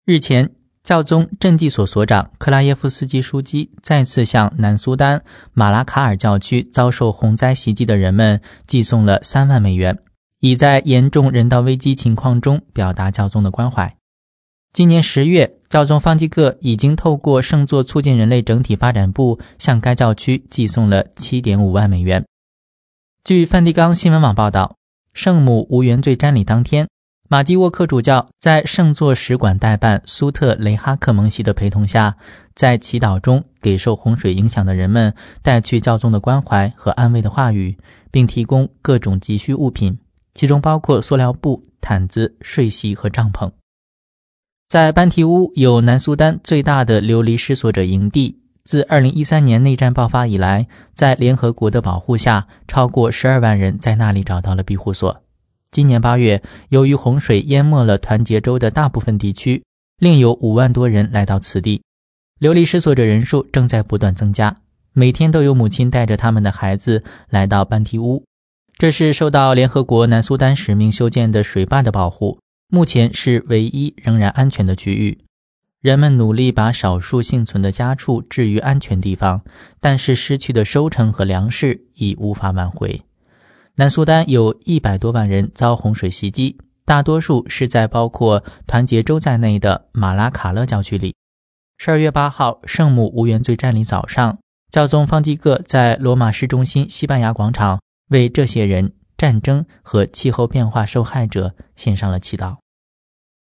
日前，教宗政计所所长克拉耶夫斯基枢机再次向南苏丹马拉卡尔教区遭受洪灾袭击的人们寄送了3万美元，以在严重人道危机情况中表达教宗的关怀。今年10月，教宗方济各已经透过圣座促进人类整体发展部向该教区寄送了 7.5 万美元。据梵蒂冈新闻网报道，圣母无原罪瞻礼当天，马基沃克主教在圣座使馆代办苏特雷哈克蒙西的陪同下，在祈祷中给受洪水影响的人们带去教宗的关怀和安慰的话语，并提供各种急需物品，其中包括塑料布、毯子、睡席和帐篷。在班提乌有南苏丹最大的流离失所者营地，自2013年内战爆发以来，在联合国的保护下，超过12万人在那里找到了庇护所。今年8月，由于洪水淹没了团结州的大部分地区，另有5万多人来到此地。流离失所者人数正在不断增加，每天都有母亲带着他们的孩子来到班提乌。这是受到联合国南苏丹使命修建的水坝的保护，目前是唯一仍然安全的区域。人们努力把少数幸存的家畜置于安全地方，但是失去的收成和粮食已无法挽回。南苏丹有100多万人遭洪水袭击，大多数是在包括团结州在内的马拉卡勒教区里。12月8号，圣母无原罪瞻礼早上，教宗方济各在罗马市中心西班牙广场为这些人、战争和气候变化受害者献上了祈祷。